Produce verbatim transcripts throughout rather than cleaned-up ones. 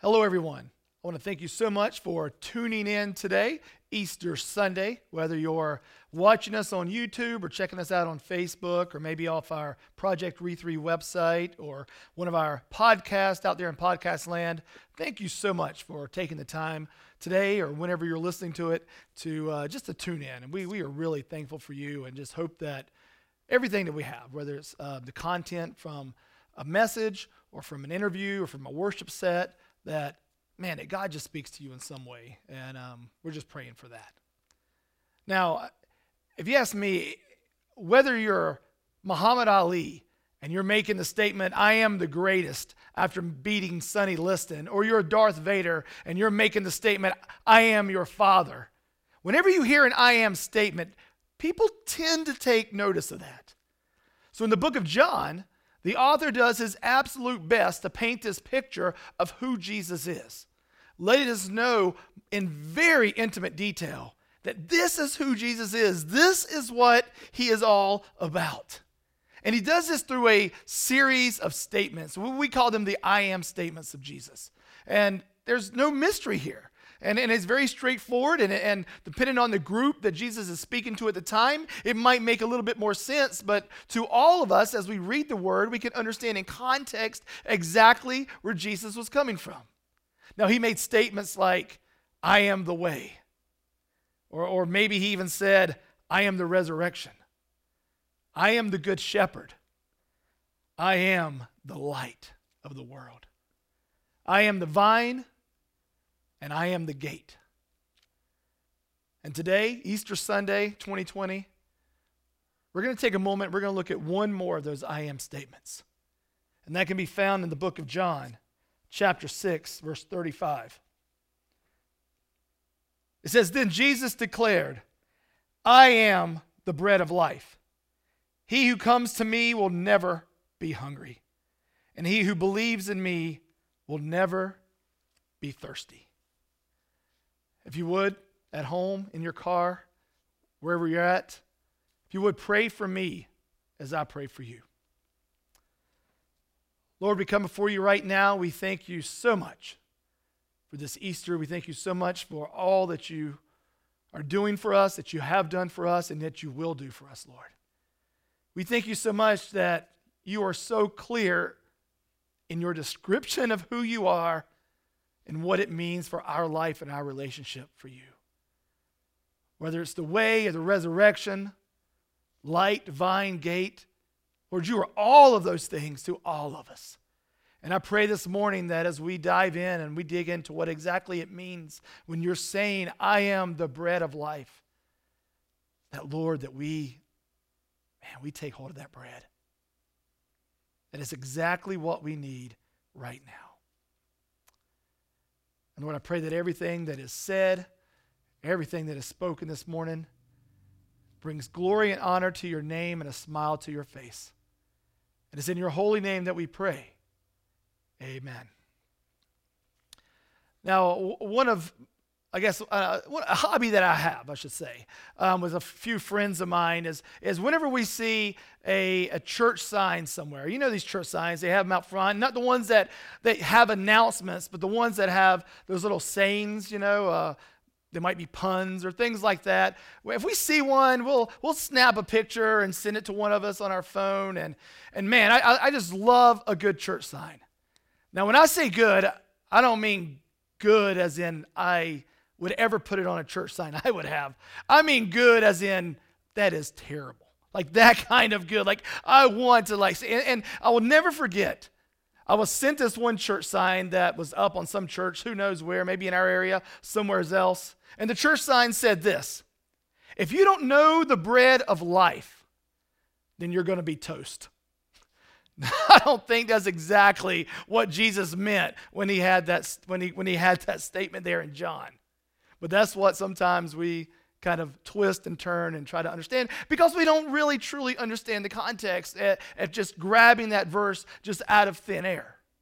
Hello, everyone. I want to thank you so much for tuning in today, Easter Sunday, whether you're watching us on YouTube or checking us out on Facebook or maybe off our Project Re three website or one of our podcasts out there in podcast land. Thank you so much for taking the time today or whenever you're listening to it to uh, just to tune in. And we, we are really thankful for you and just hope that everything that we have, whether it's uh, the content from a message or from an interview or from a worship set, that, man, that God just speaks to you in some way, and um, we're just praying for that. Now, if you ask me, whether you're Muhammad Ali and you're making the statement, I am the greatest after beating Sonny Liston, or you're Darth Vader and you're making the statement, I am your father, whenever you hear an I am statement, people tend to take notice of that. So in the book of John, the author does his absolute best to paint this picture of who Jesus is, letting us know in very intimate detail that this is who Jesus is. This is what he is all about. And he does this through a series of statements. We call them the I am statements of Jesus. And there's no mystery here. And, and it's very straightforward, and, and depending on the group that Jesus is speaking to at the time, it might make a little bit more sense, but to all of us, as we read the word, we can understand in context exactly where Jesus was coming from. Now, he made statements like, I am the way, or, or maybe he even said, I am the resurrection. I am the good shepherd. I am the light of the world. I am the vine, and I am the gate. And today, Easter Sunday, twenty twenty, we're going to take a moment, we're going to look at one more of those I am statements. And that can be found in the book of John, chapter six, verse thirty-five. It says, Then Jesus declared, I am the bread of life. He who comes to me will never be hungry, and he who believes in me will never be thirsty. If you would, at home, in your car, wherever you're at, if you would pray for me as I pray for you. Lord, we come before you right now. We thank you so much for this Easter. We thank you so much for all that you are doing for us, that you have done for us, and that you will do for us, Lord. We thank you so much that you are so clear in your description of who you are and what it means for our life and our relationship for you. Whether it's the way or the resurrection, light, vine, gate, Lord, you are all of those things to all of us. And I pray this morning that as we dive in and we dig into what exactly it means when you're saying, I am the bread of life, that, Lord, that we, man, we take hold of that bread. That is exactly what we need right now. And Lord, I pray that everything that is said, everything that is spoken this morning brings glory and honor to your name and a smile to your face. It is in your holy name that we pray. Amen. Now, one of, I guess, uh, a hobby that I have, I should say, um, with a few friends of mine is, is whenever we see a, a church sign somewhere, you know these church signs, they have them out front, not the ones that, that have announcements, but the ones that have those little sayings, you know, uh, there might be puns or things like that. If we see one, we'll we'll snap a picture and send it to one of us on our phone. And, and man, I, I just love a good church sign. Now, when I say good, I don't mean good as in I would ever put it on a church sign I would have. I mean good as in that is terrible. Like that kind of good. Like I want to like, and, and I will never forget, I was sent this one church sign that was up on some church, who knows where, maybe in our area, somewhere else. And the church sign said this: if you don't know the bread of life, then you're going to be toast. I don't think that's exactly what Jesus meant when he had that when he when he had that statement there in John. But that's what sometimes we kind of twist and turn and try to understand, because we don't really truly understand the context at, at just grabbing that verse just out of thin air.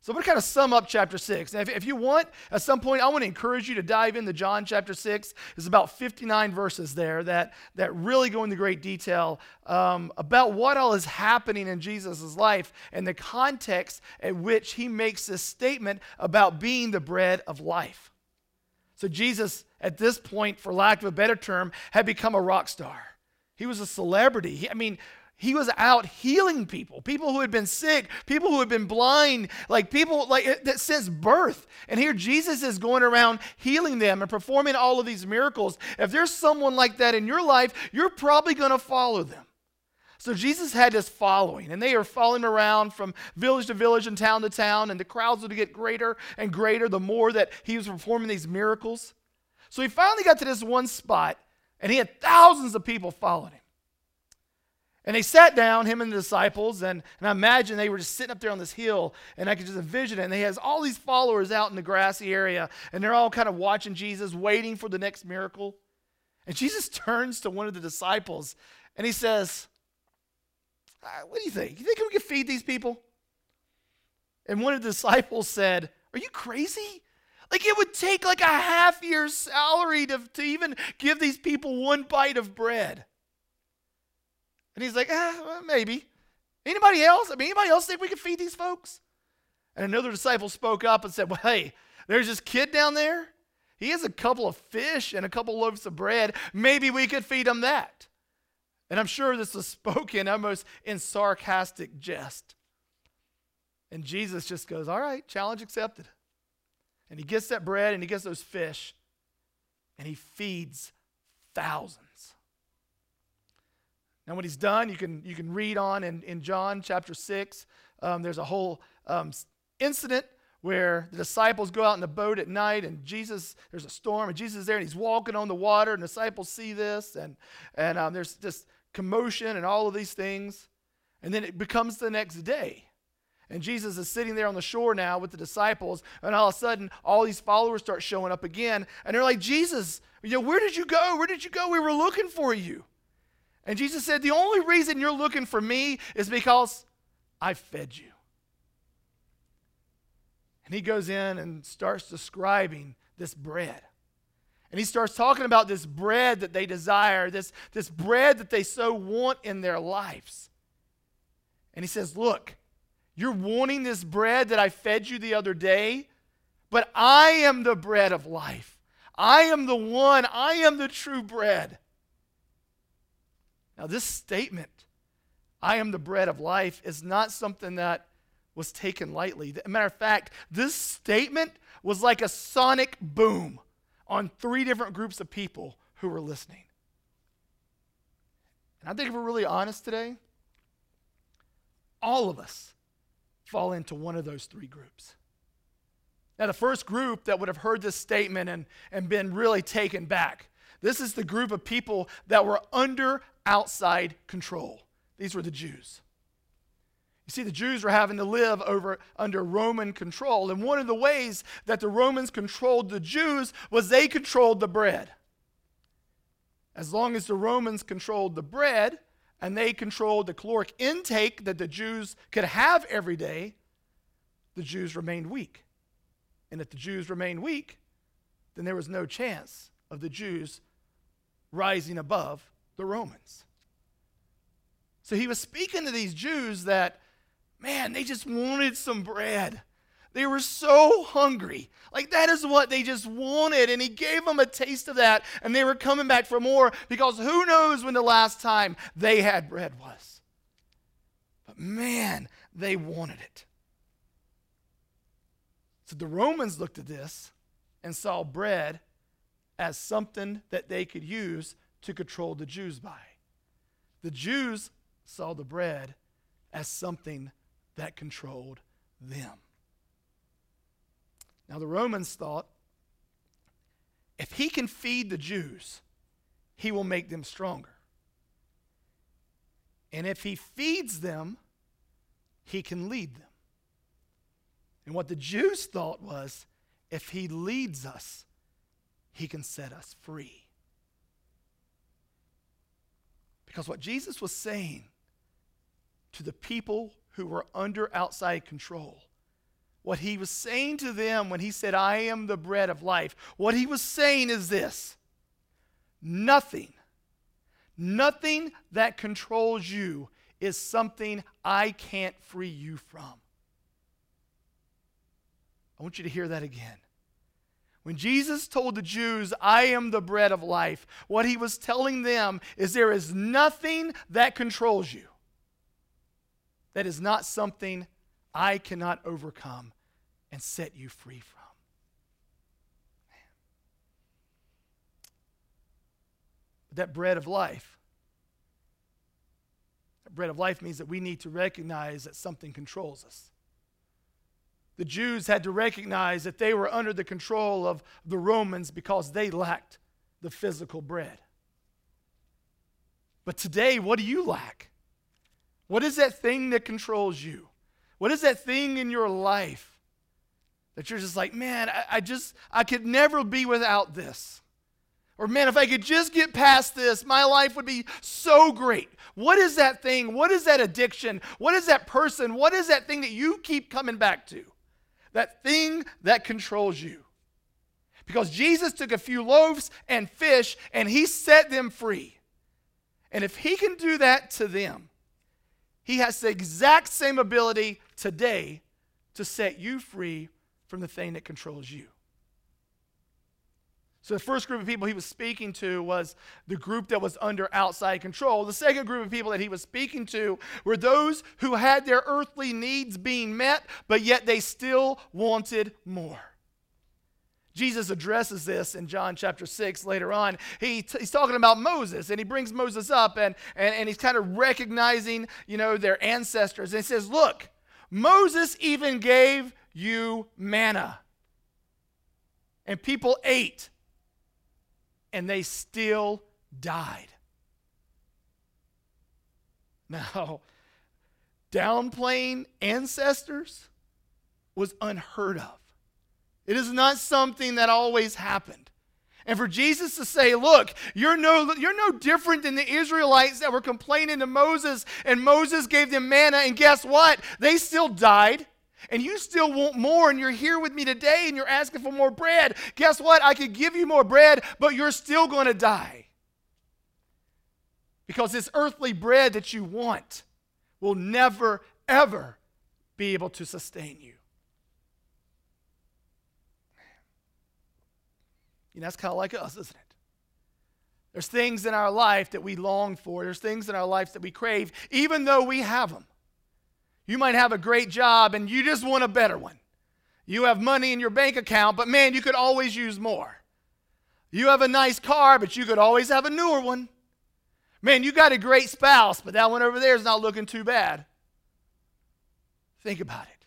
So I'm going to kind of sum up chapter six. And if, if you want, at some point, I want to encourage you to dive into John chapter six. There's about fifty-nine verses there that, that really go into great detail um, about what all is happening in Jesus' life and the context at which he makes this statement about being the bread of life. So Jesus, at this point, for lack of a better term, had become a rock star. He was a celebrity. He, I mean, he was out healing people, people who had been sick, people who had been blind, like people like that since birth. And here Jesus is going around healing them and performing all of these miracles. If there's someone like that in your life, you're probably going to follow them. So Jesus had this following, and they are following around from village to village and town to town, and the crowds would get greater and greater the more that he was performing these miracles. So he finally got to this one spot, and he had thousands of people following him. And they sat down, him and the disciples, and, and I imagine they were just sitting up there on this hill, and I could just envision it. And he has all these followers out in the grassy area, and they're all kind of watching Jesus, waiting for the next miracle. And Jesus turns to one of the disciples, and he says, what do you think? You think we could feed these people? And one of the disciples said, are you crazy? Like it would take like a half year's salary to, to even give these people one bite of bread. And he's like, ah, well, maybe. Anybody else? I mean, anybody else think we could feed these folks? And another disciple spoke up and said, well, hey, there's this kid down there. He has a couple of fish and a couple loaves of bread. Maybe we could feed him that. And I'm sure this was spoken almost in sarcastic jest. And Jesus just goes, all right, challenge accepted. And he gets that bread and he gets those fish and he feeds thousands. Now, when he's done, you can you can read on in, in John chapter six. Um, there's a whole um, incident where the disciples go out in the boat at night, and Jesus, there's a storm, and Jesus is there, and he's walking on the water, and the disciples see this, and, and um, there's this commotion and all of these things. And then it becomes the next day. And Jesus is sitting there on the shore now with the disciples, and all of a sudden, all these followers start showing up again, and they're like, Jesus, you know, where did you go? Where did you go? We were looking for you. And Jesus said, the only reason you're looking for me is because I fed you. And he goes in and starts describing this bread. And he starts talking about this bread that they desire, this, this bread that they so want in their lives. And he says, look, you're wanting this bread that I fed you the other day, but I am the bread of life. I am the one, I am the true bread. Now, this statement, I am the bread of life, is not something that was taken lightly. As a matter of fact, this statement was like a sonic boom on three different groups of people who were listening. And I think if we're really honest today, all of us fall into one of those three groups. Now, the first group that would have heard this statement and, and been really taken back, this is the group of people that were under outside control. These were the Jews. You see, the Jews were having to live over under Roman control. And one of the ways that the Romans controlled the Jews was they controlled the bread. As long as the Romans controlled the bread and they controlled the caloric intake that the Jews could have every day, the Jews remained weak. And if the Jews remained weak, then there was no chance of the Jews rising above the Romans. So he was speaking to these Jews that, man, they just wanted some bread. They were so hungry. Like that is what they just wanted. And he gave them a taste of that. And they were coming back for more because who knows when the last time they had bread was. But man, they wanted it. So the Romans looked at this and saw bread as something that they could use to control the Jews by. The Jews saw the bread as something that controlled them. Now the Romans thought, if he can feed the Jews, he will make them stronger. And if he feeds them, he can lead them. And what the Jews thought was, if he leads us, he can set us free. Because what Jesus was saying to the people who were under outside control what he was saying to them when he said, I am the bread of life, what he was saying is this: nothing, nothing that controls you is something I can't free you from. I want you to hear that again. When Jesus told the Jews, I am the bread of life, what he was telling them is there is nothing that controls you that is not something I cannot overcome and set you free from. Man. That bread of life, that bread of life means that we need to recognize that something controls us. The Jews had to recognize that they were under the control of the Romans because they lacked the physical bread. But today, what do you lack? What is that thing that controls you? What is that thing in your life that you're just like, man, I, I just, I could never be without this? Or man, if I could just get past this, my life would be so great. What is that thing? What is that addiction? What is that person? What is that thing that you keep coming back to? That thing that controls you. Because Jesus took a few loaves and fish and he set them free. And if he can do that to them, he has the exact same ability today to set you free from the thing that controls you. So the first group of people he was speaking to was the group that was under outside control. The second group of people that he was speaking to were those who had their earthly needs being met, but yet they still wanted more. Jesus addresses this in John chapter six later on. He, he's talking about Moses, and he brings Moses up, and, and, and he's kind of recognizing, you know, their ancestors. And he says, look, Moses even gave you manna, and people ate, and they still died. Now, downplaying ancestors was unheard of. It is not something that always happened. And for Jesus to say, look, you're no, you're no different than the Israelites that were complaining to Moses, and Moses gave them manna, and guess what? They still died. And you still want more, and you're here with me today, and you're asking for more bread. Guess what? I could give you more bread, but you're still going to die. Because this earthly bread that you want will never, ever be able to sustain you. You know, that's kind of like us, isn't it? There's things in our life that we long for. There's things in our lives that we crave, even though we have them. You might have a great job and you just want a better one. You have money in your bank account, but man, you could always use more. You have a nice car, but you could always have a newer one. Man, you got a great spouse, but that one over there is not looking too bad. Think about it.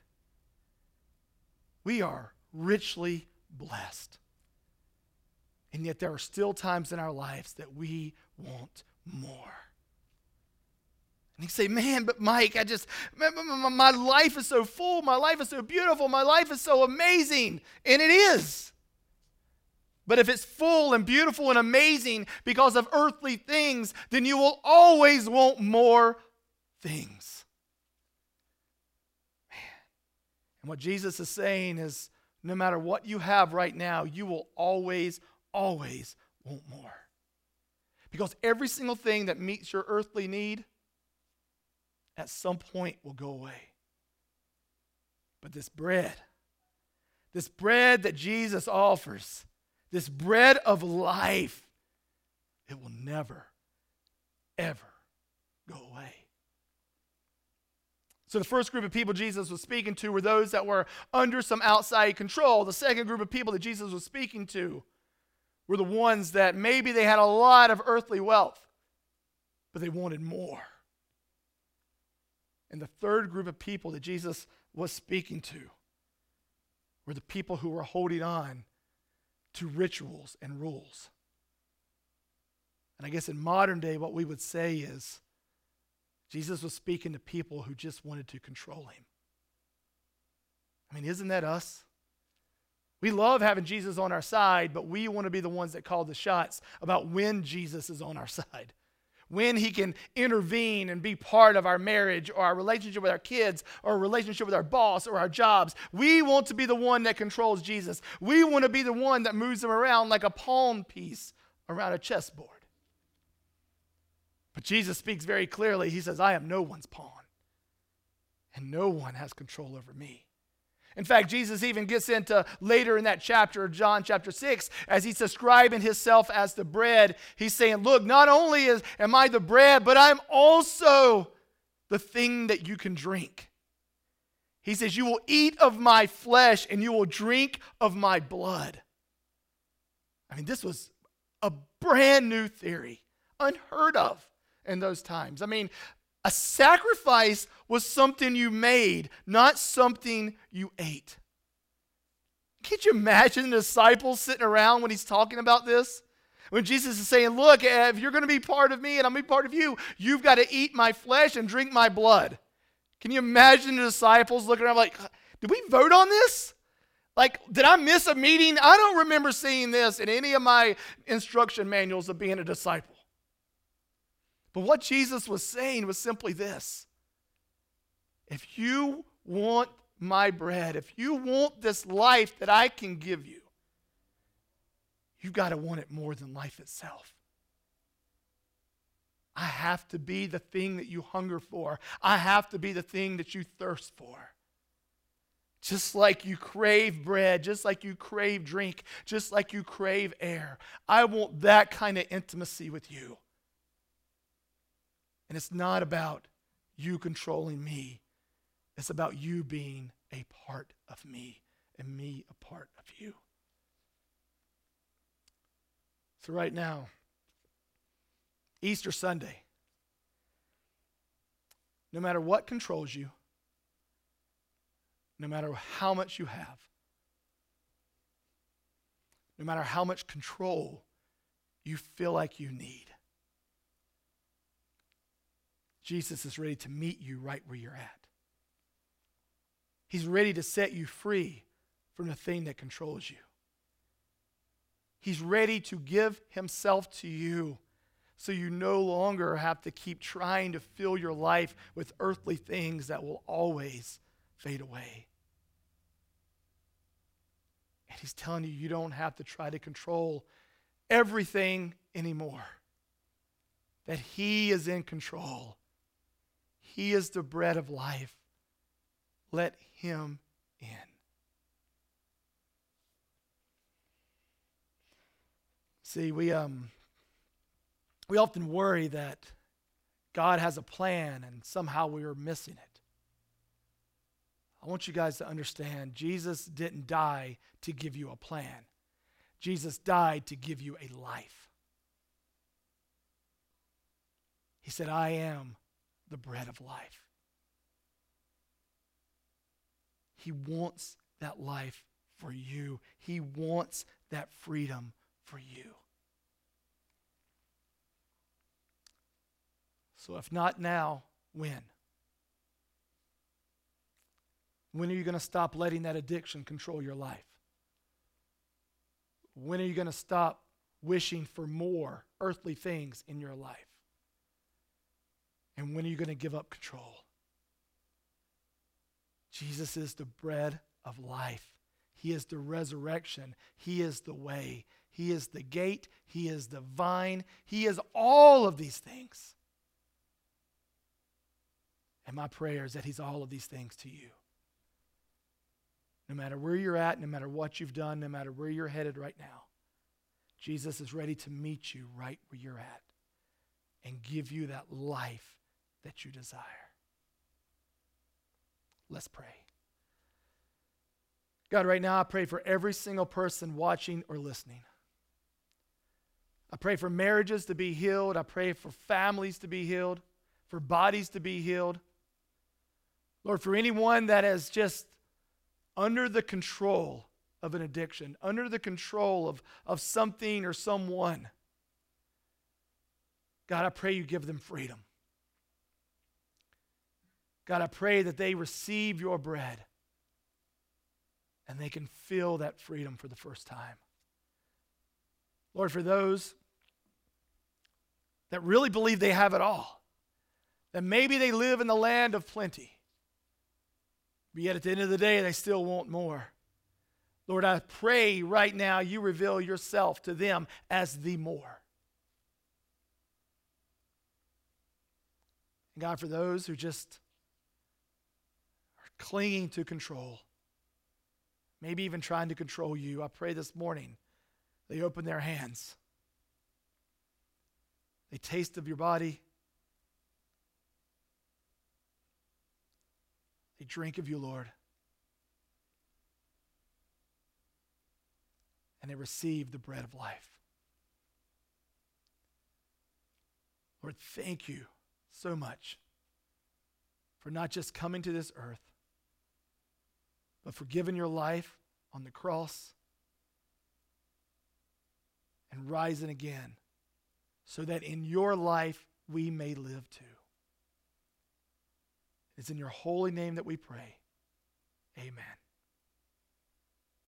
We are richly blessed. And yet there are still times in our lives that we want more. And you say, man, but Mike, I just, my, my, my life is so full. My life is so beautiful. My life is so amazing. And it is. But if it's full and beautiful and amazing because of earthly things, then you will always want more things. Man. And what Jesus is saying is, no matter what you have right now, you will always, always want more. Because every single thing that meets your earthly need at some point will go away. But this bread, this bread that Jesus offers, this bread of life, it will never, ever go away. So the first group of people Jesus was speaking to were those that were under some outside control. The second group of people that Jesus was speaking to were the ones that maybe they had a lot of earthly wealth, but they wanted more. And the third group of people that Jesus was speaking to were the people who were holding on to rituals and rules. And I guess in modern day, what we would say is Jesus was speaking to people who just wanted to control him. I mean, isn't that us? We love having Jesus on our side, but we want to be the ones that call the shots about when Jesus is on our side. when he can intervene and be part of our marriage or our relationship with our kids or a relationship with our boss or our jobs. We want to be the one that controls Jesus. We want to be the one that moves him around like a pawn piece around a chessboard. But Jesus speaks very clearly. He says, I am no one's pawn, and no one has control over me. In fact, Jesus even gets into later in that chapter, John chapter six, as he's describing himself as the bread. He's saying, look, not only is, am I the bread, but I'm also the thing that you can drink. He says, you will eat of my flesh and you will drink of my blood. I mean, this was a brand new theory, unheard of in those times. I mean, a sacrifice was something you made, not something you ate. Can't you imagine the disciples sitting around when he's talking about this? When Jesus is saying, look, if you're going to be part of me and I'm going to be part of you, you've got to eat my flesh and drink my blood. Can you imagine the disciples looking around like, did we vote on this? Like, did I miss a meeting? I don't remember seeing this in any of my instruction manuals of being a disciple. But what Jesus was saying was simply this. If you want my bread, if you want this life that I can give you, you've got to want it more than life itself. I have to be the thing that you hunger for. I have to be the thing that you thirst for. Just like you crave bread, just like you crave drink, just like you crave air. I want that kind of intimacy with you. And it's not about you controlling me. It's about you being a part of me and me a part of you. So right now, Easter Sunday, no matter what controls you, no matter how much you have, no matter how much control you feel like you need, Jesus is ready to meet you right where you're at. He's ready to set you free from the thing that controls you. He's ready to give himself to you so you no longer have to keep trying to fill your life with earthly things that will always fade away. And he's telling you you don't have to try to control everything anymore. That he is in control. He is the bread of life. Let him in. See, we um we often worry that God has a plan and somehow we are missing it. I want you guys to understand, Jesus didn't die to give you a plan. Jesus died to give you a life. He said, I am the bread of life. He wants that life for you. He wants that freedom for you. So if not now, when? When are you going to stop letting that addiction control your life? When are you going to stop wishing for more earthly things in your life? And when are you going to give up control? Jesus is the bread of life. He is the resurrection. He is the way. He is the gate. He is the vine. He is all of these things. And my prayer is that he's all of these things to you. No matter where you're at, no matter what you've done, no matter where you're headed right now, Jesus is ready to meet you right where you're at and give you that life that you desire. Let's pray. God, right now I pray for every single person watching or listening. I pray for marriages to be healed. I pray for families to be healed, for bodies to be healed. Lord, for anyone that is just under the control of an addiction, under the control of, of something or someone, God, I pray you give them freedom. God, I pray that they receive your bread and they can feel that freedom for the first time. Lord, for those that really believe they have it all, that maybe they live in the land of plenty, but yet at the end of the day, they still want more. Lord, I pray right now you reveal yourself to them as the more. And God, for those who just are clinging to control, maybe even trying to control you, I pray this morning they open their hands. They taste of your body. They drink of you, Lord. And they receive the bread of life. Lord, thank you so much for not just coming to this earth, but for giving your life on the cross and rising again so that in your life we may live too. It's in your holy name that we pray. Amen.